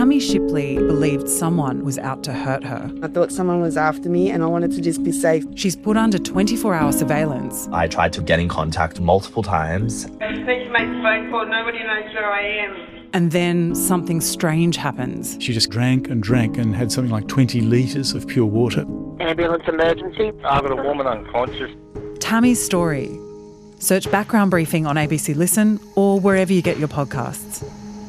Tammy Shipley believed someone was out to hurt her. I thought someone was after me and I wanted to just be safe. She's put under 24-hour surveillance. I tried to get in contact multiple times. I just need to make a phone call. Nobody knows where I am. And then something strange happens. She just drank and had something like 20 litres of pure water. Ambulance emergency. I've got a woman unconscious. Tammy's story. Search Background Briefing on ABC Listen or wherever you get your podcasts.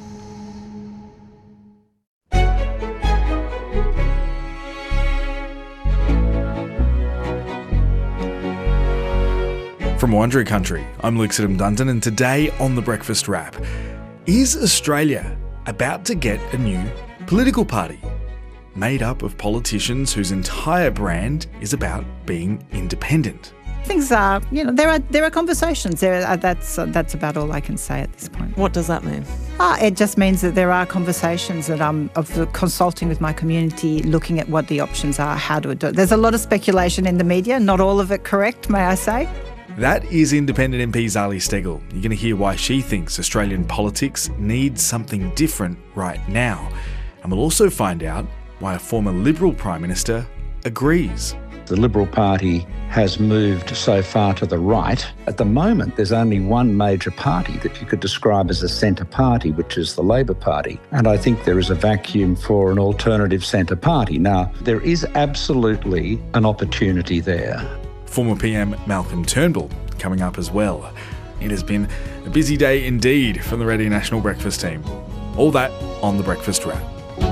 From Wandering Country, I'm Luke Sidham-Dundon, and today on The Breakfast Wrap, is Australia about to get a new political party made up of politicians whose entire brand is about being independent? Things are, there are conversations. That's about all I can say at this point. What does that mean? It just means that there are conversations that I'm consulting with my community, looking at what the options are, how to do it. There's a lot of speculation in the media, not all of it correct, may I say. That is Independent MP Zali Steggall. You're going to hear why she thinks Australian politics needs something different right now. And we'll also find out why a former Liberal Prime Minister agrees. The Liberal Party has moved so far to the right. At the moment, there's only one major party that you could describe as a centre party, which is the Labor Party. And I think there is a vacuum for an alternative centre party. Now, there is absolutely an opportunity there. Former PM Malcolm Turnbull coming up as well. It has been a busy day indeed from the Ready National Breakfast team. All that on The Breakfast Wrap.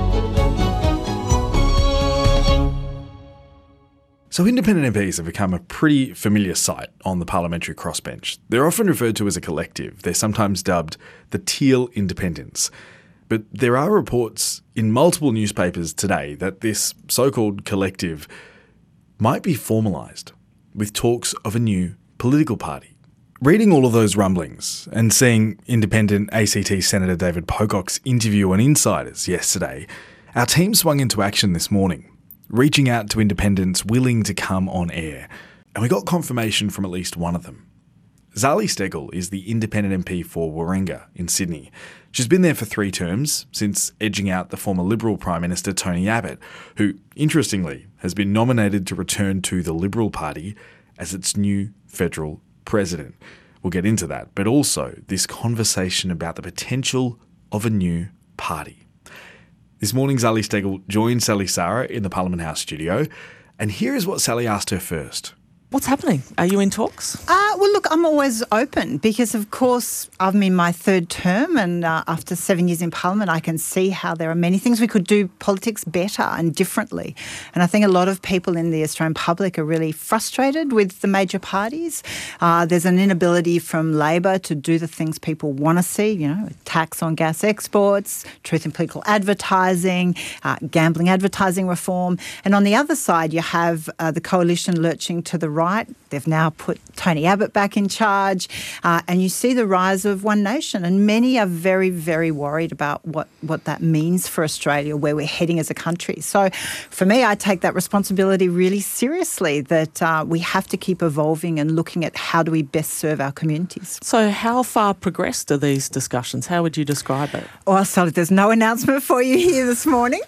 So independent MPs have become a pretty familiar sight on the parliamentary crossbench. They're often referred to as a collective. They're sometimes dubbed the Teal Independents. But there are reports in multiple newspapers today that this so-called collective might be formalised, with talks of a new political party. Reading all of those rumblings and seeing independent ACT Senator David Pocock's interview on Insiders yesterday, our team swung into action this morning, reaching out to independents willing to come on air. And we got confirmation from at least one of them. Zali Steggall is the independent MP for Warringah in Sydney. She's been there for 3 terms, since edging out the former Liberal Prime Minister Tony Abbott, who, interestingly, has been nominated to return to the Liberal Party as its new federal president. We'll get into that, but also this conversation about the potential of a new party. This morning, Zali Steggall joined Sally Sarah in the Parliament House studio, and here is what Sally asked her first. What's happening? Are you in talks? Well, look, I'm always open because, of course, I'm in my 3rd term and after 7 years in Parliament, I can see how there are many things we could do politics better and differently. And I think a lot of people in the Australian public are really frustrated with the major parties. There's an inability from Labor to do the things people want to see, tax on gas exports, truth in political advertising, gambling advertising reform. And on the other side, you have the coalition lurching to the right. They've now put Tony Abbott back in charge, and you see the rise of One Nation, and many are very, very worried about what that means for Australia, where we're heading as a country. So for me, I take that responsibility really seriously, that we have to keep evolving and looking at how do we best serve our communities. So how far progressed are these discussions? How would you describe it? Well, so there's no announcement for you here this morning.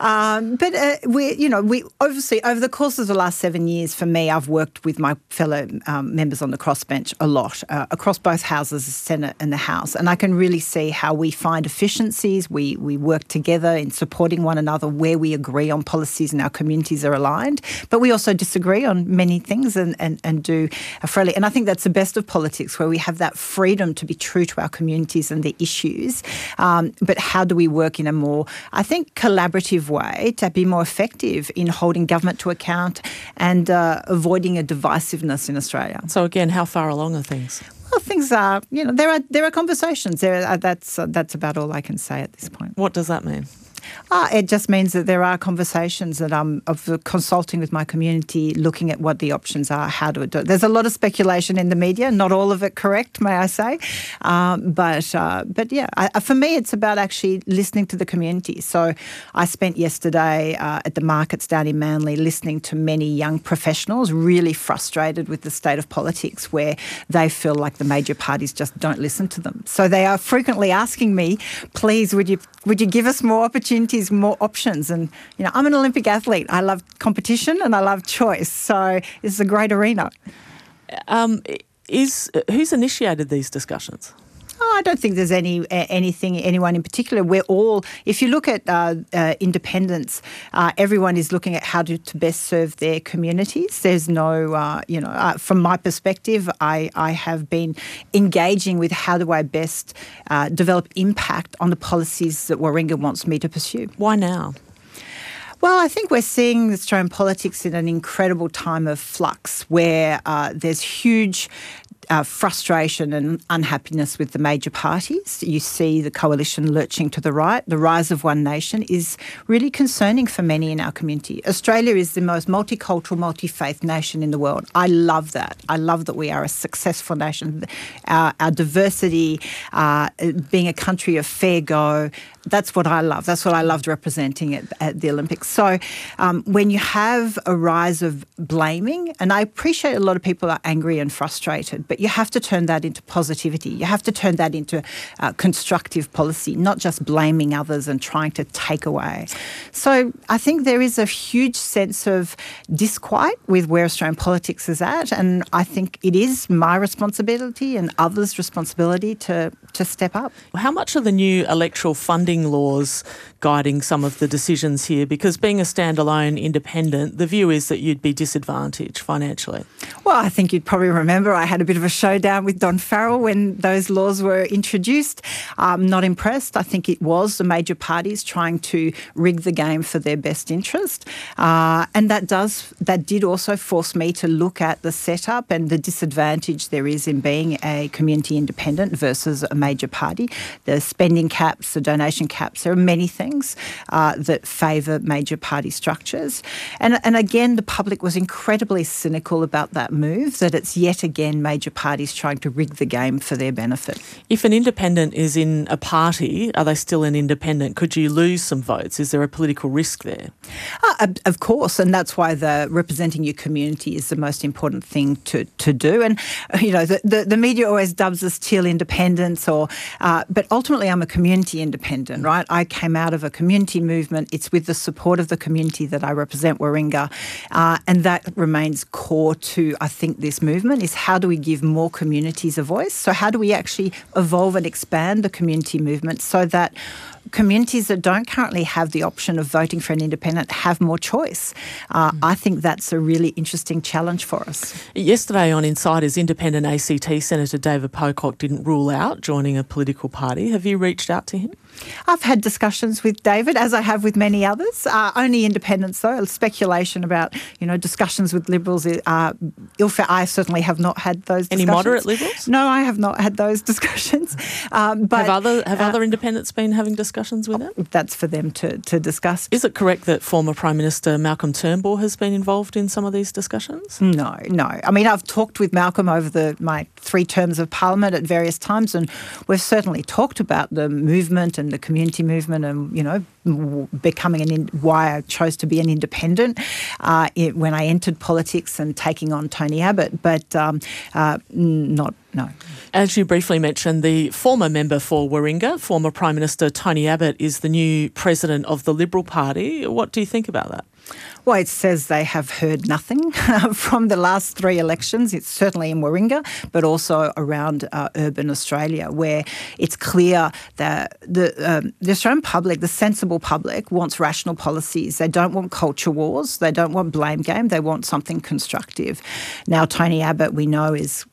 But we obviously, over the course of the last 7 years, for me, I've worked with my fellow members on the crossbench a lot, across both houses, the Senate and the House. And I can really see how we find efficiencies. We work together in supporting one another where we agree on policies and our communities are aligned. But we also disagree on many things and do freely. And I think that's the best of politics, where we have that freedom to be true to our communities and the issues. But how do we work in a more, I think, collaborative way to be more effective in holding government to account and avoiding a divisiveness in Australia. So again, how far along are things? Well, things are, there are conversations. That's about all I can say at this point. What does that mean? It just means that there are conversations that I'm consulting with my community, looking at what the options are, how to do it. There's a lot of speculation in the media, not all of it correct, may I say. But yeah, for me, it's about actually listening to the community. So I spent yesterday at the markets down in Manly listening to many young professionals really frustrated with the state of politics, where they feel like the major parties just don't listen to them. So they are frequently asking me, please, would you give us more opportunities opportunities, more options. And, I'm an Olympic athlete. I love competition and I love choice. So this is a great arena. Who's initiated these discussions? I don't think there's anyone in particular. We're all, if you look at independents, everyone is looking at how to best serve their communities. There's no, from my perspective, I have been engaging with how do I best develop impact on the policies that Warringah wants me to pursue. Why now? Well, I think we're seeing Australian politics in an incredible time of flux where there's huge frustration and unhappiness with the major parties. You see the coalition lurching to the right. The rise of One Nation is really concerning for many in our community. Australia is the most multicultural, multi-faith nation in the world. I love that. I love that we are a successful nation. Our diversity, being a country of fair go, that's what I love. That's what I loved representing at the Olympics. So when you have a rise of blaming, and I appreciate a lot of people are angry and frustrated, but you have to turn that into positivity. You have to turn that into constructive policy, not just blaming others and trying to take away. So I think there is a huge sense of disquiet with where Australian politics is at, and I think it is my responsibility and others' responsibility to step up. How much are the new electoral funding laws guiding some of the decisions here? Because being a standalone independent, the view is that you'd be disadvantaged financially. Well, I think you'd probably remember I had a bit of a showdown with Don Farrell when those laws were introduced. I'm not impressed. I think it was the major parties trying to rig the game for their best interest. And that did also force me to look at the setup and the disadvantage there is in being a community independent versus a major party. The spending caps, the donation caps, there are many things that favour major party structures. And again, the public was incredibly cynical about that move, that it's yet again major parties trying to rig the game for their benefit. If an independent is in a party, are they still an independent? Could you lose some votes? Is there a political risk there? Of course, and that's why representing your community is the most important thing to do. And, the media always dubs us teal independents, but ultimately I'm a community independent, right? I came out of a community movement. It's with the support of the community that I represent, Warringah, and that remains core to, I think, this movement is how do we give more communities a voice? So how do we actually evolve and expand the community movement so that communities that don't currently have the option of voting for an independent have more choice? I think that's a really interesting challenge for us. Yesterday on Insiders, independent ACT Senator David Pocock didn't rule out joining a political party. Have you reached out to him? I've had discussions with David, as I have with many others. Only independents, though. Speculation about, discussions with Liberals. I certainly have not had those discussions. Any moderate Liberals? No, I have not had those discussions. But have other independents been having discussions with it? That's for them to discuss. Is it correct that former Prime Minister Malcolm Turnbull has been involved in some of these discussions? No. I mean, I've talked with Malcolm over my 3 terms of Parliament at various times, and we've certainly talked about the movement and the community movement and, becoming why I chose to be an independent when I entered politics and taking on Tony Abbott, but no. As you briefly mentioned, the former member for Warringah, former Prime Minister Tony Abbott, is the new president of the Liberal Party. What do you think about that? Well, it says they have heard nothing from the last 3 elections. It's certainly in Warringah, but also around urban Australia, where it's clear that the Australian public, the sensible public, wants rational policies. They don't want culture wars. They don't want blame game. They want something constructive. Now, Tony Abbott, we know, is,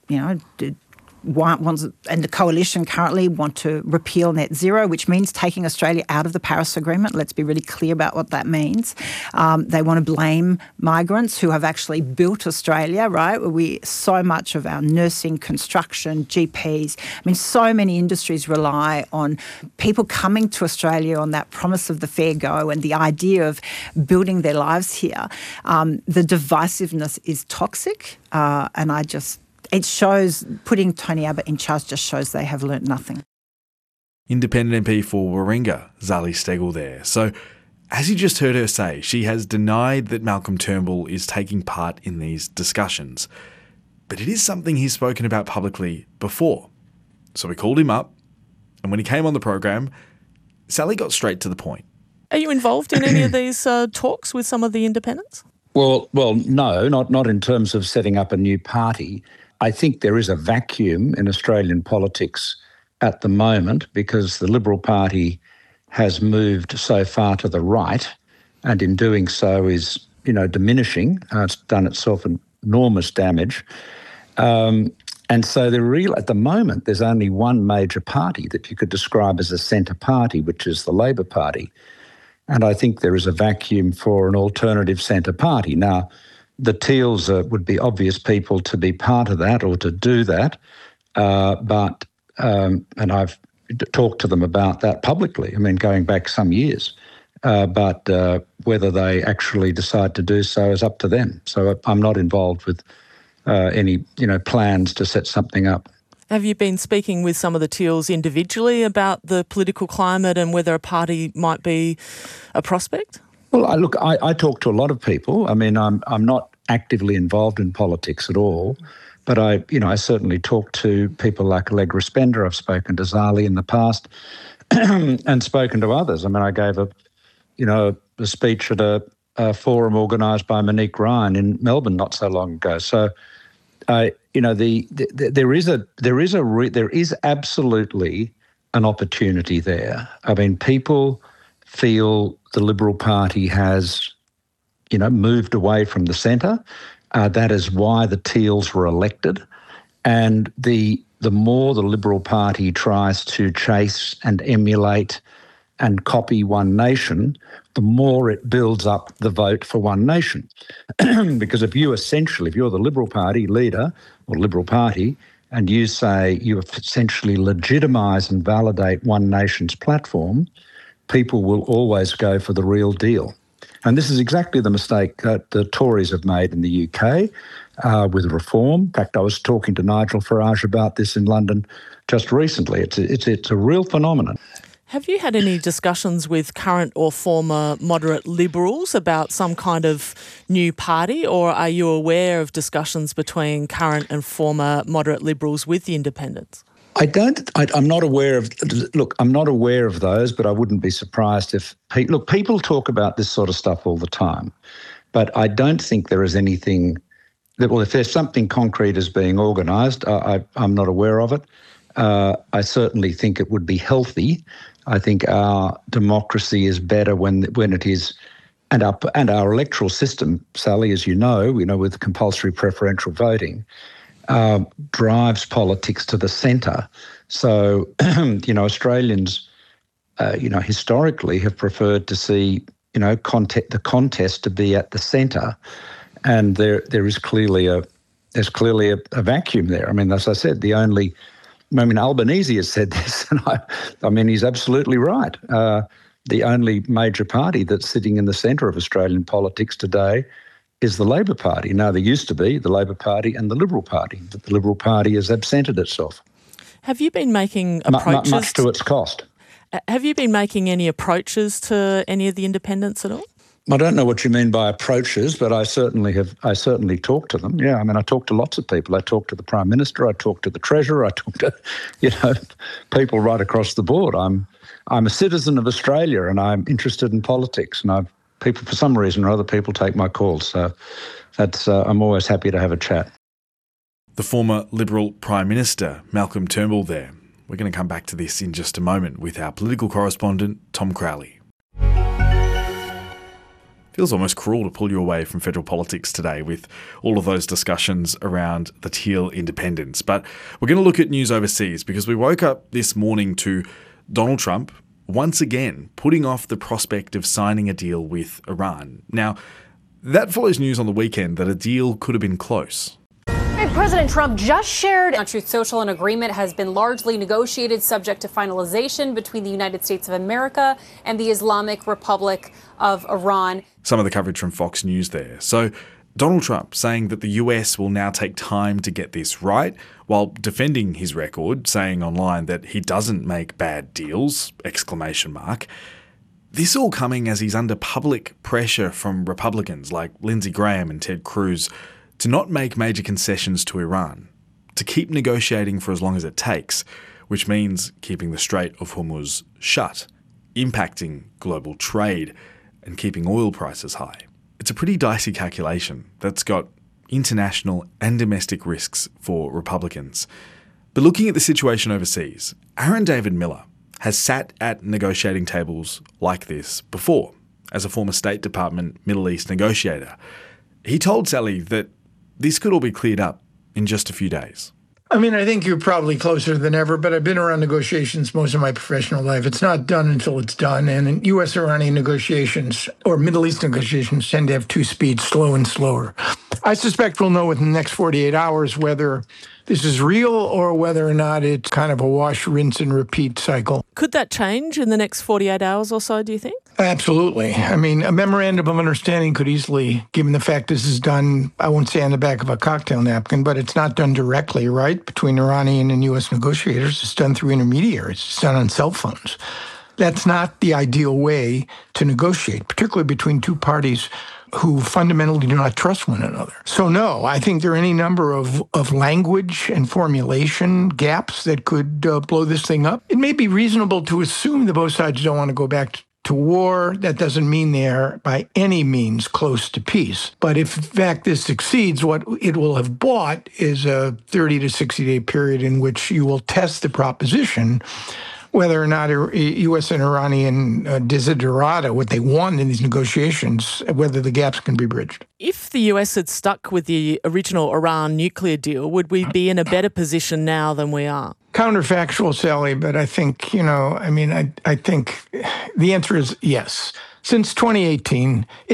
and the coalition currently want to repeal net zero, which means taking Australia out of the Paris Agreement. Let's be really clear about what that means. They want to blame migrants who have actually built Australia, right? So much of our nursing, construction, GPs, so many industries rely on people coming to Australia on that promise of the fair go and the idea of building their lives here. The divisiveness is toxic, and it shows, putting Tony Abbott in charge just shows they have learnt nothing. Independent MP for Warringah, Zali Steggall there. So, as you just heard her say, she has denied that Malcolm Turnbull is taking part in these discussions. But it is something he's spoken about publicly before. So we called him up, and when he came on the program, Sally got straight to the point. Are you involved in any of these talks with some of the independents? Well, no, not in terms of setting up a new party. I think there is a vacuum in Australian politics at the moment because the Liberal Party has moved so far to the right, and in doing so is, diminishing. It's done itself enormous damage. And so at the moment, there's only one major party that you could describe as a centre party, which is the Labor Party. And I think there is a vacuum for an alternative centre party. Now, the Teals would be obvious people to be part of that or to do that, and I've talked to them about that publicly, going back some years. But whether they actually decide to do so is up to them. So I'm not involved with any plans to set something up. Have you been speaking with some of the Teals individually about the political climate and whether a party might be a prospect? Well, I talk to a lot of people. I'm not actively involved in politics at all, but I certainly talk to people like Allegra Spender. I've spoken to Zali in the past and spoken to others. I gave a speech at a forum organised by Monique Ryan in Melbourne not so long ago. So, there is absolutely an opportunity there. People feel the Liberal Party has, moved away from the centre. That is why the Teals were elected, and the more the Liberal Party tries to chase and emulate and copy One Nation, the more it builds up the vote for One Nation. Because if you're the Liberal Party leader or Liberal Party, and you say you essentially legitimise and validate One Nation's platform, people will always go for the real deal. And this is exactly the mistake that the Tories have made in the UK with reform. In fact, I was talking to Nigel Farage about this in London just recently. It's a real phenomenon. Have you had any discussions with current or former moderate Liberals about some kind of new party, or are you aware of discussions between current and former moderate Liberals with the independents? I'm not aware of those, but I wouldn't be surprised if... people talk about this sort of stuff all the time, but I don't think there is anything... if there's something concrete is being organised, I'm not aware of it. I certainly think it would be healthy. I think our democracy is better when it is... And our electoral system, Sally, as you know, with compulsory preferential voting, drives politics to the centre. So, Australians, historically have preferred to see, the contest to be at the centre, and there is clearly a vacuum there. As I said, Albanese has said this, and he's absolutely right. The only major party that's sitting in the centre of Australian politics today is the Labor Party. Now, there used to be the Labor Party and the Liberal Party, but the Liberal Party has absented itself. Have you been making approaches? Much to its cost. Have you been making any approaches to any of the independents at all? I don't know what you mean by approaches, but I certainly talk to them. Yeah, I talk to lots of people. I talk to the Prime Minister, I talk to the Treasurer, I talk to, people right across the board. I'm a citizen of Australia and I'm interested in politics, and people, for some reason or other, people take my calls. So I'm always happy to have a chat. The former Liberal Prime Minister, Malcolm Turnbull there. We're going to come back to this in just a moment with our political correspondent, Tom Crowley. Feels almost cruel to pull you away from federal politics today with all of those discussions around the Teal independence. But we're going to look at news overseas because we woke up this morning to Donald Trump once again putting off the prospect of signing a deal with Iran. Now, that follows news on the weekend that a deal could have been close. President Trump just shared on Truth Social an agreement has been largely negotiated, subject to finalization between the United States of America and the Islamic Republic of Iran. Some of the coverage from Fox News there. So Donald Trump saying that the US will now take time to get this right, while defending his record, saying online that he doesn't make bad deals, ! This all coming as he's under public pressure from Republicans like Lindsey Graham and Ted Cruz to not make major concessions to Iran, to keep negotiating for as long as it takes, which means keeping the Strait of Hormuz shut. impacting global trade and keeping oil prices high. It's a pretty dicey calculation that's got international and domestic risks for Republicans. But looking at the situation overseas, Aaron David Miller has sat at negotiating tables like this before as a former State Department Middle East negotiator. He told Sally that this could all be cleared up in just a few days. I mean, I think you're probably closer than ever, but I've been around negotiations most of my professional life. It's not done until it's done. And in U.S.-Iranian negotiations or Middle East negotiations tend to have two speeds, slow and slower. I suspect we'll know within the next 48 hours whether this is real or whether or not it's kind of a wash, rinse, and repeat cycle. Could that change in the next 48 hours or so, do you think? Absolutely. I mean, a memorandum of understanding could easily, given the fact this is done, I won't say on the back of a cocktail napkin, but it's not done directly, right, between Iranian and U.S. negotiators. It's done through intermediaries. It's done on cell phones. That's not the ideal way to negotiate, particularly between two parties who fundamentally do not trust one another. So no, I think there are any number of language and formulation gaps that could blow this thing up. It may be reasonable to assume that both sides don't want to go back to war. That doesn't mean they're by any means close to peace. But if, in fact, this succeeds, what it will have bought is a 30 to 60-day period in which you will test the proposition whether or not U.S. and Iranian desiderata, what they want in these negotiations, whether the gaps can be bridged. If the US had stuck with the original Iran nuclear deal, would we be in a better position now than we are? Counterfactual, Sally, but I think, I think the answer is yes. Since 2018, the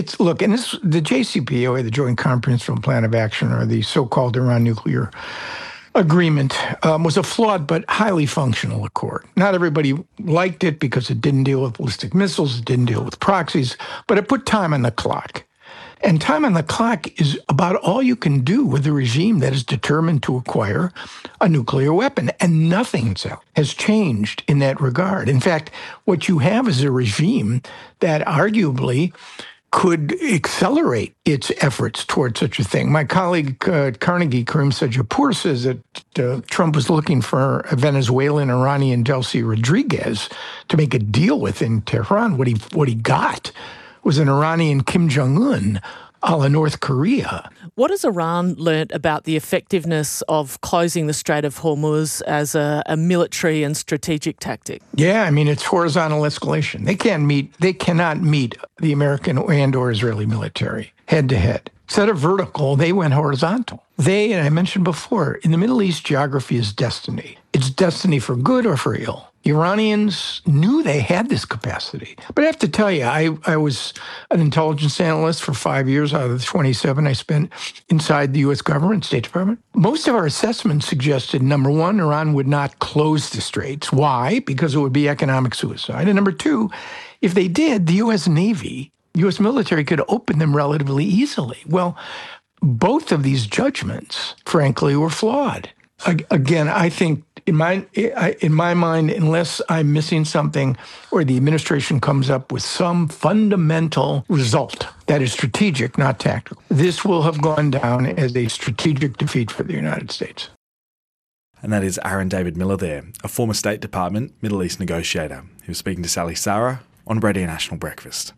JCPOA, the Joint Comprehensive Plan of Action, or the so-called Iran nuclear agreement, was a flawed but highly functional accord. Not everybody liked it because it didn't deal with ballistic missiles, it didn't deal with proxies, but it put time on the clock. And time on the clock is about all you can do with a regime that is determined to acquire a nuclear weapon. And nothing has changed in that regard. In fact, what you have is a regime that arguably could accelerate its efforts toward such a thing. My colleague Carnegie, Karim Sajapour, says that Trump was looking for a Venezuelan Iranian Delcy Rodriguez to make a deal with in Tehran. What he got was an Iranian Kim Jong-un a la North Korea. What has Iran learnt about the effectiveness of closing the Strait of Hormuz as a military and strategic tactic? Yeah, I mean, it's horizontal escalation. They cannot meet the American and or Israeli military head to head. Instead of vertical, they went horizontal. And I mentioned before, in the Middle East, geography is destiny. It's destiny for good or for ill. Iranians knew they had this capacity. But I have to tell you, I was an intelligence analyst for 5 years out of the 27 I spent inside the U.S. government, State Department. Most of our assessments suggested, number one, Iran would not close the straits. Why? Because it would be economic suicide. And number two, if they did, the U.S. Navy, U.S. military could open them relatively easily. Well, both of these judgments, frankly, were flawed. Again, I think in my mind, unless I'm missing something or the administration comes up with some fundamental result that is strategic, not tactical, this will have gone down as a strategic defeat for the United States. And that is Aaron David Miller there, a former State Department Middle East negotiator who was speaking to Sally Sarah on Radio National Breakfast.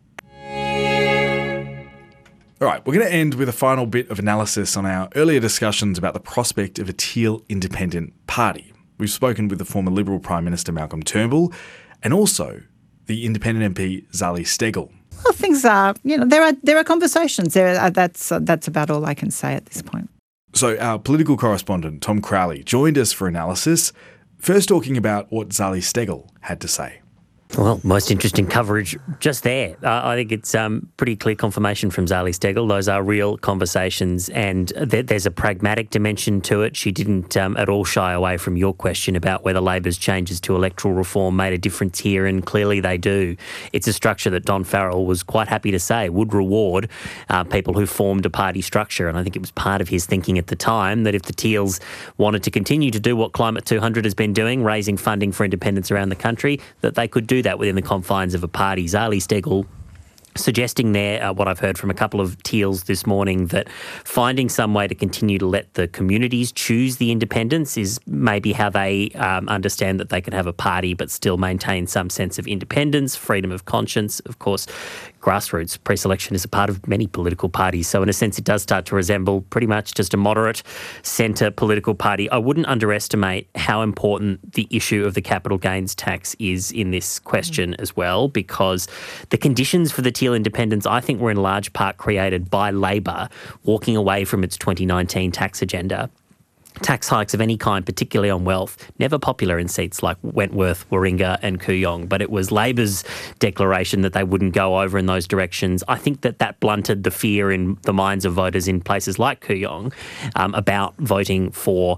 All right, we're going to end with a final bit of analysis on our earlier discussions about the prospect of a Teal independent party. We've spoken with the former Liberal Prime Minister Malcolm Turnbull and also the independent MP Zali Steggall. Well, things are, there are conversations. That's about all I can say at this point. So our political correspondent, Tom Crowley, joined us for analysis, first talking about what Zali Steggall had to say. Well, most interesting coverage just there. I think it's pretty clear confirmation from Zali Steggall. Those are real conversations and there's a pragmatic dimension to it. She didn't at all shy away from your question about whether Labor's changes to electoral reform made a difference here, and clearly they do. It's a structure that Don Farrell was quite happy to say would reward people who formed a party structure, and I think it was part of his thinking at the time that if the Teals wanted to continue to do what Climate 200 has been doing, raising funding for independence around the country, that they could do that within the confines of a party. Zali Steggall suggesting there what I've heard from a couple of Teals this morning, that finding some way to continue to let the communities choose the independents is maybe how they understand that they can have a party but still maintain some sense of independence, freedom of conscience. Of course, grassroots pre-selection is a part of many political parties. So in a sense, it does start to resemble pretty much just a moderate centre political party. I wouldn't underestimate how important the issue of the capital gains tax is in this question as well, because the conditions for the Teal independence, I think, were in large part created by Labor walking away from its 2019 tax agenda. Tax hikes of any kind, particularly on wealth, never popular in seats like Wentworth, Warringah and Kooyong, but it was Labor's declaration that they wouldn't go over in those directions. I think that blunted the fear in the minds of voters in places like Kooyong about voting for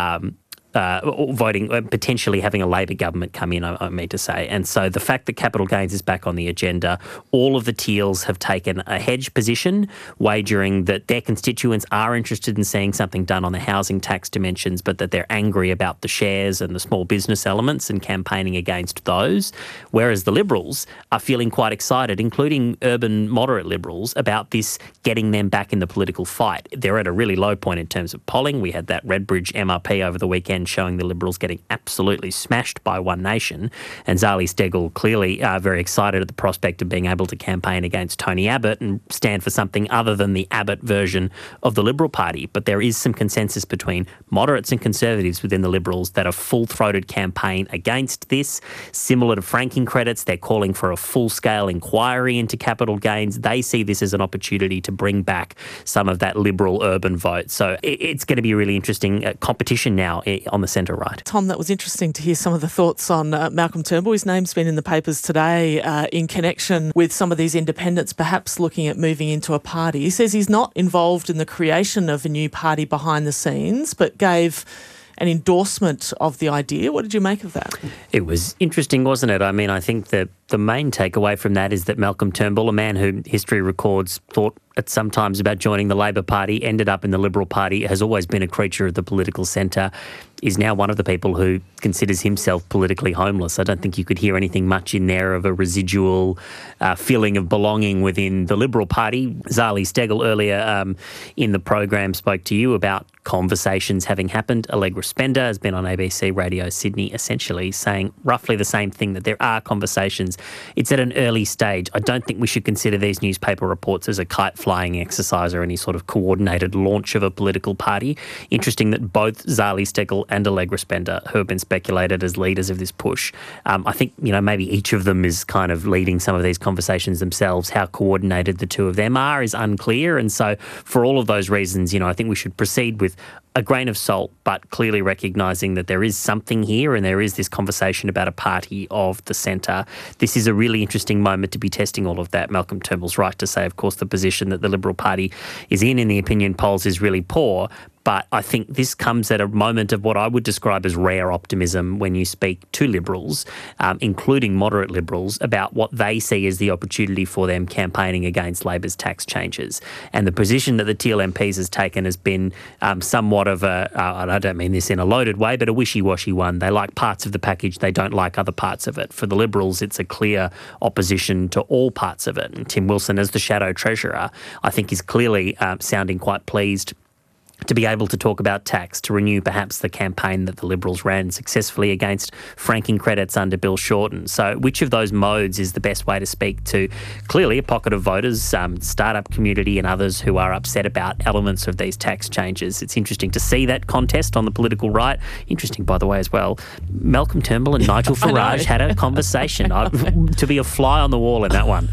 potentially having a Labor government come in, I mean to say. And so the fact that capital gains is back on the agenda, all of the Teals have taken a hedge position, wagering that their constituents are interested in seeing something done on the housing tax dimensions, but that they're angry about the shares and the small business elements and campaigning against those. Whereas the Liberals are feeling quite excited, including urban moderate Liberals, about this getting them back in the political fight. They're at a really low point in terms of polling. We had that Redbridge MRP over the weekend showing the Liberals getting absolutely smashed by One Nation, and Zali Steggall clearly very excited at the prospect of being able to campaign against Tony Abbott and stand for something other than the Abbott version of the Liberal Party. But there is some consensus between moderates and conservatives within the Liberals that a full-throated campaign against this. Similar to franking credits, they're calling for a full-scale inquiry into capital gains. They see this as an opportunity to bring back some of that Liberal urban vote. So it's going to be a really interesting competition now on the centre-right. Tom, that was interesting to hear some of the thoughts on Malcolm Turnbull. His name's been in the papers today in connection with some of these independents perhaps looking at moving into a party. He says he's not involved in the creation of a new party behind the scenes, but gave an endorsement of the idea. What did you make of that? It was interesting, wasn't it? I mean, I think that the main takeaway from that is that Malcolm Turnbull, a man who history records thought at some times about joining the Labor Party, ended up in the Liberal Party, has always been a creature of the political centre, is now one of the people who considers himself politically homeless. I don't think you could hear anything much in there of a residual feeling of belonging within the Liberal Party. Zali Steggall earlier in the program spoke to you about conversations having happened. Allegra Spender has been on ABC Radio Sydney essentially saying roughly the same thing, that there are conversations. It's at an early stage. I don't think we should consider these newspaper reports as a kite-flying exercise or any sort of coordinated launch of a political party. Interesting that both Zali Steggall and Allegra Spender, who have been speculated as leaders of this push, I think, maybe each of them is kind of leading some of these conversations themselves. How coordinated the two of them are is unclear. And so for all of those reasons, I think we should proceed with a grain of salt, but clearly recognising that there is something here and there is this conversation about a party of the centre. This is a really interesting moment to be testing all of that. Malcolm Turnbull's right to say, of course, the position that the Liberal Party is in the opinion polls is really poor. But I think this comes at a moment of what I would describe as rare optimism when you speak to Liberals, including moderate Liberals, about what they see as the opportunity for them campaigning against Labor's tax changes. And the position that the Teal MPs has taken has been somewhat of a, I don't mean this in a loaded way, but a wishy-washy one. They like parts of the package, they don't like other parts of it. For the Liberals, it's a clear opposition to all parts of it. And Tim Wilson, as the Shadow Treasurer, I think is clearly sounding quite pleased to be able to talk about tax, to renew perhaps the campaign that the Liberals ran successfully against franking credits under Bill Shorten. So which of those modes is the best way to speak to clearly a pocket of voters, startup community and others who are upset about elements of these tax changes? It's interesting to see that contest on the political right. Interesting, by the way, as well, Malcolm Turnbull and Nigel Farage had a conversation. To be a fly on the wall in that one.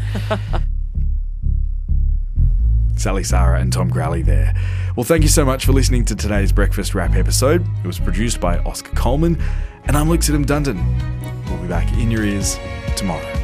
Sally Sarah and Tom Growley there. Well, thank you so much for listening to today's Breakfast Wrap episode. It was produced by Oscar Coleman, and I'm Luke Sidham Dundon. We'll be back in your ears tomorrow.